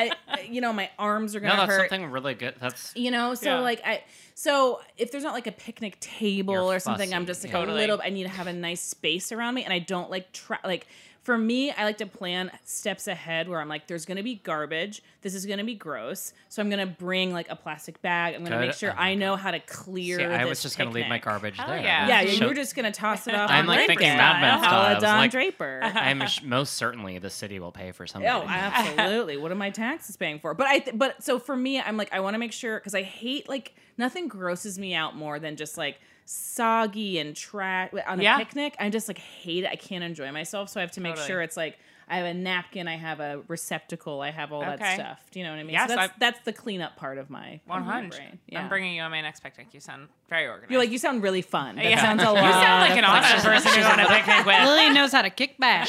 my arms are going No, to that's hurt. something really good. That's So Yeah. like so if there's not like a picnic table You're or something, I'm fussy. just like Yeah. a Totally. little. I need to have a nice space around me, and I don't like For me, I like to plan steps ahead where I'm like, there's going to be garbage. This is going to be gross. So I'm going to bring like a plastic bag. I'm going to Good. make sure Oh my I know how to clear See, I this was just gonna leave my picnic. garbage Hell there. yeah. Yeah, Show- you were just going to toss it off I'm on like Draper thinking Mad Men style. style. I A was Don like- Draper. I'm most certainly the city will pay for something. Oh, absolutely. What are my taxes paying for? But so for me, I'm like, I want to make sure because I hate like nothing grosses me out more than just like soggy and trash on a Yeah. picnic. I just like hate it. I can't enjoy myself, so I have to make Totally. sure it's like I have a napkin, I have a receptacle, I have all that Okay. stuff. Do you know what I mean? Yes, so that's the cleanup part of my 100. brain. Yeah. I'm bringing you on my next picnic. You sound very organized. You're like, you sound really fun. That Yeah. sounds a lot. You sound like of an fun. awesome person to go on a picnic with. Lily knows how to kick back.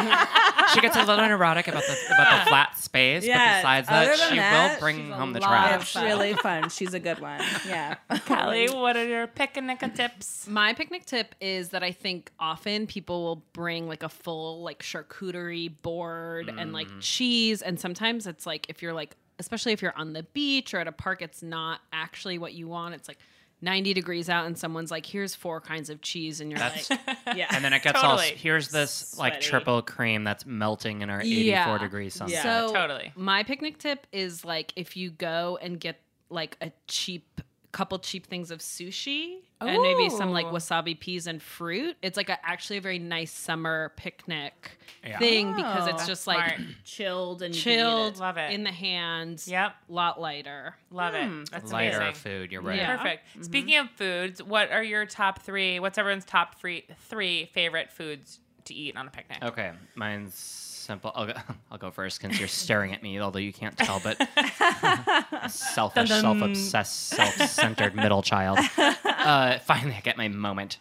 She gets a little neurotic about the flat space, Yes. but besides Other that, than she that, will bring she's a home the lot trash. of It's really fun. She's a good one. Yeah. Kelly, what are your picnic tips? My picnic tip is that I think often people will bring like a full like charcuterie board and like cheese, and sometimes it's like if you're like, especially if you're on the beach or at a park, it's not actually what you want. It's like 90 degrees out and someone's like, here's 4 kinds of cheese, and you're That's like, Yeah. and then it gets all. Totally. Here's this like Sweaty. triple cream that's melting in our 84 Yeah. degrees sun. Yeah. so totally. my picnic tip is like if you go and get like a couple cheap things of sushi and maybe some like Ooh. wasabi peas and fruit, it's like actually a very nice summer picnic Yeah. thing because it's Oh, just like Smart. chilled and you can eat chilled, Love it. in the hands, Yep. lot lighter. Love it. That's Lighter amazing. food. You're right. Yeah. Perfect. Speaking of foods, what are your top 3? What's everyone's top 3 favorite foods to eat on a picnic? Okay, mine's simple. I'll go first since you're staring at me, although you can't tell. But selfish, self-obsessed, self-centered middle child. Finally, I get my moment.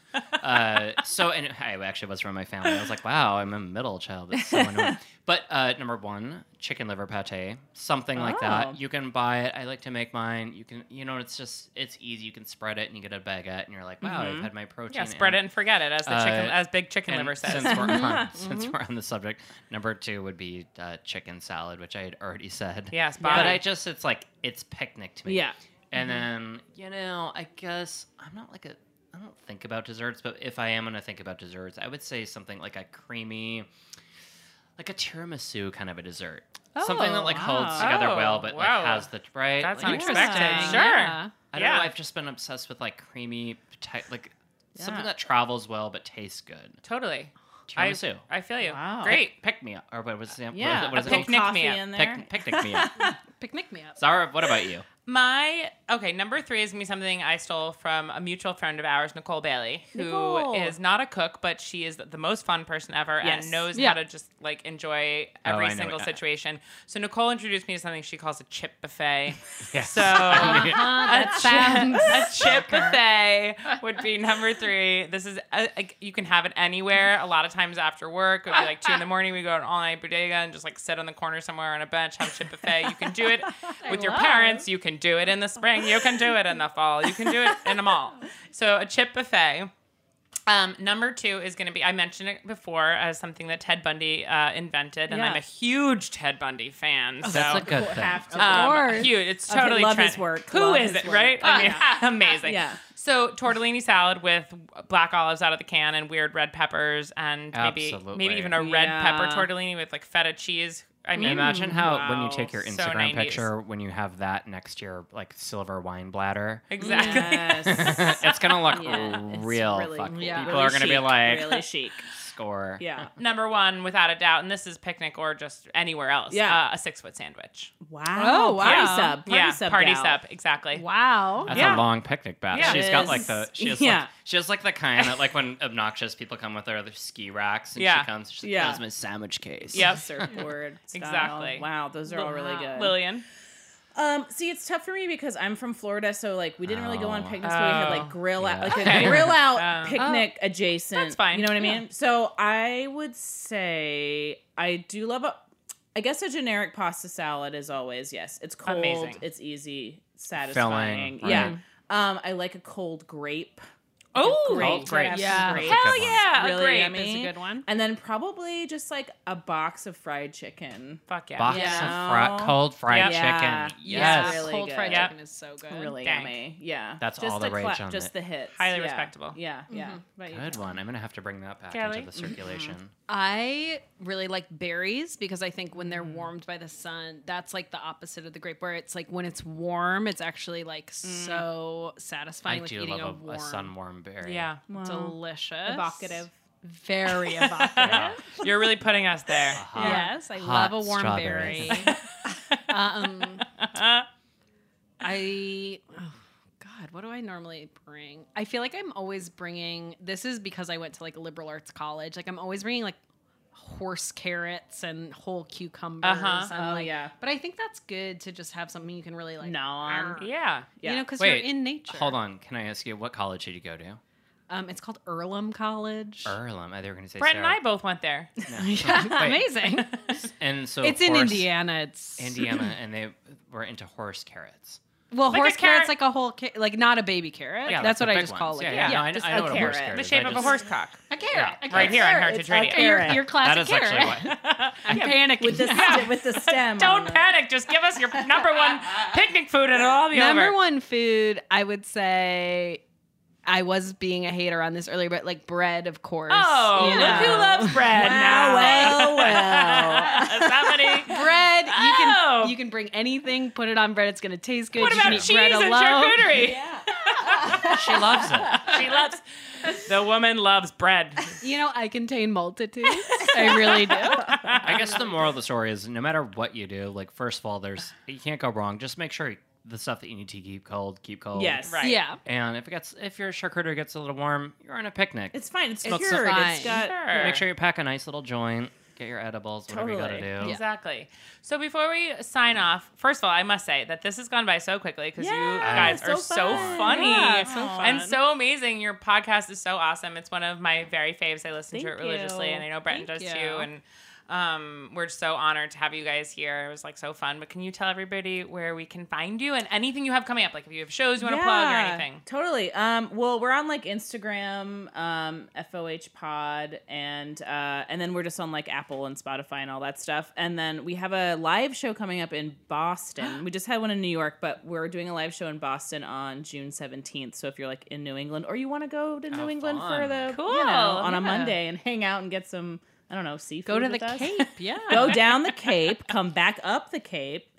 And I actually was from my family. I was like, wow, I'm a middle child. That's so annoying. But number 1, chicken liver pate, something like Oh. that. You can buy it. I like to make mine. You can, it's easy. You can spread it and you get a baguette, and you're like, wow, I've had my protein. Yeah, spread it and forget it, as the chicken, Uh, as Big Chicken And Liver says. Since we're on the subject, number 2 would be chicken salad, which I had already said. Yes, but Bobby. it's like it's picnic to me. Yeah. And then I guess I don't think about desserts, but if I am gonna think about desserts, I would say something like a creamy, like a tiramisu kind of a dessert. Something that like holds together Oh, well, but wow. like has the right. That's like, unexpected. Interesting. Sure. Yeah. I don't Yeah. know. I've just been obsessed with like creamy, like Something that travels well but tastes good. Totally. Tiramisu. I feel you. Wow. Great. Pick me up. Or what was it? Yeah, What is a it? picnic coffee me up. in there. Picnic me up. Picnic me up. Zara, what about you? Number 3 is going to be something I stole from a mutual friend of ours, Nicole Bailey, who Nicole. is not a cook, but she is the most fun person ever Yes. and knows Yeah. how to just like enjoy every I know single it. situation. So Nicole introduced me to something she calls a chip buffet. Yes. So That sounds a chip buffet would be number 3. This is you can have it anywhere. A lot of times after work, it would be like 2 a.m. We go to an all-night bodega and just like sit on the corner somewhere on a bench, have a chip buffet. You can do it with your parents. You can do it in the spring. You can do it in the fall. You can do it in the mall. So a chip buffet. Number 2 is going to be, I mentioned it before as something that Ted Bundy invented, and Yeah. I'm a huge Ted Bundy fan. So That's a good thing. Have to. course. huge. It's Okay, totally love his trending. work. Who Love is his it, work. right? I mean, amazing. Yeah. So tortellini salad with black olives out of the can and weird red peppers and Absolutely. maybe even a red Yeah. pepper tortellini with like feta cheese. I mean, Imagine how when you wow. take your So Instagram 90s. picture, when you have that next to your like silver wine bladder, exactly. Yes. it's gonna look Yeah, it's real really- fucking. yeah. People Really are gonna be chic, like, really chic. score. Yeah. Number 1, without a doubt, and this is picnic or just anywhere else. Yeah. A 6-foot sandwich. Wow. Oh, wow. Party sub. Party gal. sub. Exactly. Wow. That's Yeah. a long picnic basket. Yeah. She's It got like is. the Yeah. she has like the kind that like when obnoxious people come with their ski racks and Yeah. she comes, she's like, Yeah. "That's my sandwich case." Yep. Surfboard. style. Exactly. Wow, those are all really good. Lillian. See, it's tough for me because I'm from Florida, so like we didn't really go on Oh. picnics, but we had Oh. like grill out, Yeah. like Okay. a grill out Oh. picnic adjacent. That's fine. You know what I mean? So I would say I do love I guess a generic pasta salad is always yes. It's cold. Amazing. It's easy, satisfying. Filling, Yeah. right. I like a cold grape. Oh, Great. great. Yeah. Great. That's a hell good one. yeah. Really Great. yummy. That's a good one. And then probably just like a box of fried chicken. Fuck yeah. Box Yeah. of cold fried Yeah. chicken. Yeah. Yes. Really Cold good. fried Yep. chicken is so good. Really Dank. yummy. Yeah. That's just all the a rage on just it. the hits. Highly Yeah. respectable. Yeah. Yeah. But Good one. I'm gonna have to bring that back Kelly? into the circulation. I really like berries because I think when they're warmed by the sun, that's like the opposite of the grape, where it's like when it's warm, it's actually like so satisfying. I like do eating love a warm, sun-warm berry. Yeah. delicious, Evocative. very evocative. Yeah. You're really putting us there. Hot- Yes, I hot love a warm strawberries. berry. Oh God, what do I normally bring? I feel like I'm always bringing. This is because I went to like a liberal arts college. Like I'm always bringing like horse carrots and whole cucumbers. Uh-huh. And, Oh, like, yeah. But I think that's good to just have something you can really like Gnaw on. Yeah. Yeah. You know, because you're Wait, in nature. Hold on. Can I ask you what college did you go to? It's called Earlham College. Earlham. They were going to say Brett and Sarah. I both went there. No. Yeah, Wait, amazing. And so It's in horse- Indiana. It's Indiana, and they were into horse carrots. Well, Like a horse carrot- carrot's like a whole, like not a baby carrot. Yeah, That's like what the I big just call ones. it. Yeah, no, just I a know what a horse carrot. carrot The is. shape I of a just- horse cock. A carrot. Yeah. A Right here on carrot. Heritage It's Radio. a carrot. Your That classic is actually carrot. what. I'm panicking. With the with the stem. on Don't it. panic. Just give us your number 1 picnic food and it'll all be Number over. one food, I would say. I was being a hater on this earlier, but like bread, of course. Oh, You look who know. loves bread now. well. Somebody. Bread. Oh. You can bring anything, put it on bread. It's gonna taste good. What you can about eat cheese bread and alone. charcuterie? She loves it. She loves. The woman loves bread. You know, I contain multitudes. I really do. I guess the moral of the story is no matter what you do, like first of all, you can't go wrong. Just make sure the stuff that you need to keep cold. Yes. Right. Yeah. And if your charcuterie gets a little warm, you're on a picnic. It's fine. It's Smoke cured. some- It's got. Sure. Make sure you pack a nice little joint. Get your edibles, whatever you Totally. gotta do. Exactly. So before we sign off, first of all, I must say that this has gone by so quickly because you Yeah, guys so are so fun. funny Yeah, so fun. and so amazing. Your podcast is so awesome. It's one of my very faves. I listen to Thank it religiously, you. and I know Breton Thank does you. too. And we're so honored to have you guys here. It was like so fun. But can you tell everybody where we can find you and anything you have coming up? Like if you have shows you want to plug or anything. Totally. Well, we're on like Instagram, FOH Pod, and then we're just on like Apple and Spotify and all that stuff. And then we have a live show coming up in Boston. We just had one in New York, but we're doing a live show in Boston on June 17th. So if you're like in New England or you want to go to New England for fun. the Cool. you know, on Yeah. a Monday and hang out and get some, I don't know, seafood. Go to the with us. Cape. Yeah. Go down the Cape, come back up the Cape,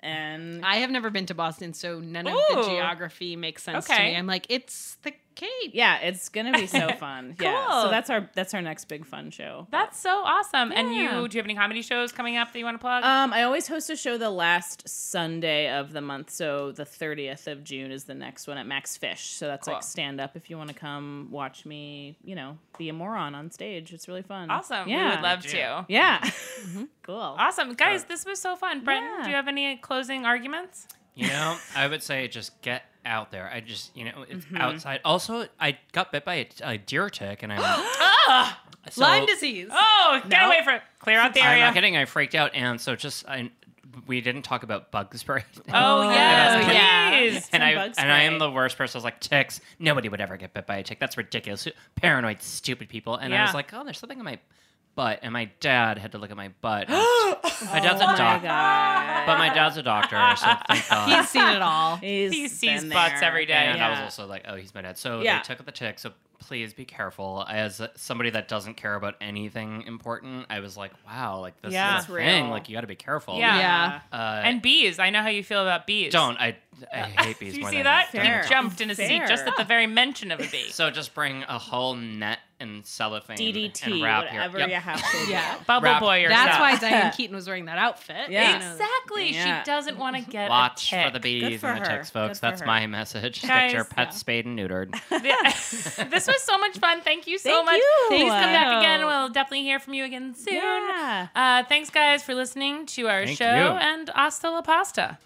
and I have never been to Boston, so none of the Ooh. geography makes sense to Okay. me. I'm like, it's the Cape. yeah, it's gonna be so fun. Yeah, Cool. so that's our next big fun show. That's so awesome. And do Yeah. you have any comedy shows coming up that you want to plug? I always host a show the last Sunday of the month, so the 30th of June is the next one at Max Fish. So that's Cool. like stand up if you want to come watch me, be a moron on stage. It's really fun. Awesome. Yeah. We would love to. Yeah. Cool. Awesome. Guys, this was so fun. Brenton, Yeah. do you have any closing arguments? I would say just get out there. I just, it's outside. Also, I got bit by a deer tick, and I'm so, Lyme disease. Oh, get away from it. Clear out the I'm area. not kidding. I freaked out, and so we didn't talk about bug spray. Oh, yes, yeah. please. And Some bug I am spray. the worst person. I was like, ticks. Nobody would ever get bit by a tick. That's ridiculous. Paranoid, stupid people. And I Yeah. was like, oh, there's something in my butt. And my dad had to look at my butt. My dad's a doctor. But my dad's a doctor, so thank God. He's seen it all. He sees been butts there. every day. And I was Yeah. also like, oh, he's my dad. So Yeah. they took the tick. So please be careful. As somebody that doesn't care about anything important, I was like, wow, like this Yeah. is a It's thing. real. Like you got to be careful. Yeah. Yeah. And bees. I know how you feel about bees. Don't. I hate bees Do you more see than that? Fair. You jumped in a seat Fair. just at the very mention of a bee. So just bring a whole net and cellophane DDT, and wrap whatever here. you have to. Yeah. Bubble Wrap- boy yourself. That's why Diane Keaton was wearing that outfit. Yeah. Exactly. Yeah. She doesn't want to get Watch a tick. for the bees for and the her. ticks, folks. Good for That's her. my message. Guys, Get your pets spayed and neutered. This was so much fun. Thank you so Thank much. you. Please come back Wow. again. We'll definitely hear from you again soon. Yeah. Thanks, guys, for listening to our Thank show. you. And hasta la pasta.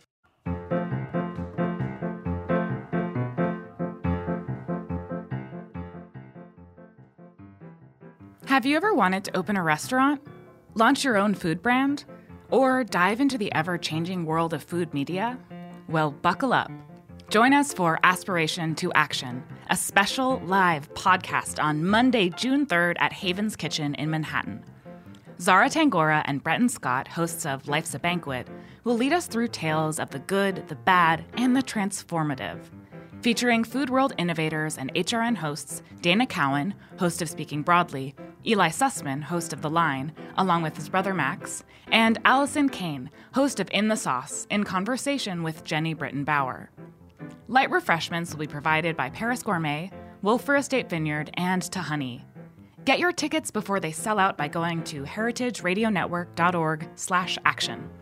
Have you ever wanted to open a restaurant, launch your own food brand, or dive into the ever-changing world of food media? Well, buckle up. Join us for Aspiration to Action, a special live podcast on Monday, June 3rd at Haven's Kitchen in Manhattan. Zara Tangora and Bretton Scott, hosts of Life's a Banquet, will lead us through tales of the good, the bad, and the transformative. Featuring Food World innovators and HRN hosts Dana Cowan, host of Speaking Broadly, Eli Sussman, host of The Line, along with his brother Max, and Allison Kane, host of In the Sauce, in conversation with Jenny Britton Bauer. Light refreshments will be provided by Paris Gourmet, Wolfer Estate Vineyard, and Tahani. Get your tickets before they sell out by going to heritageradionetwork.org/action.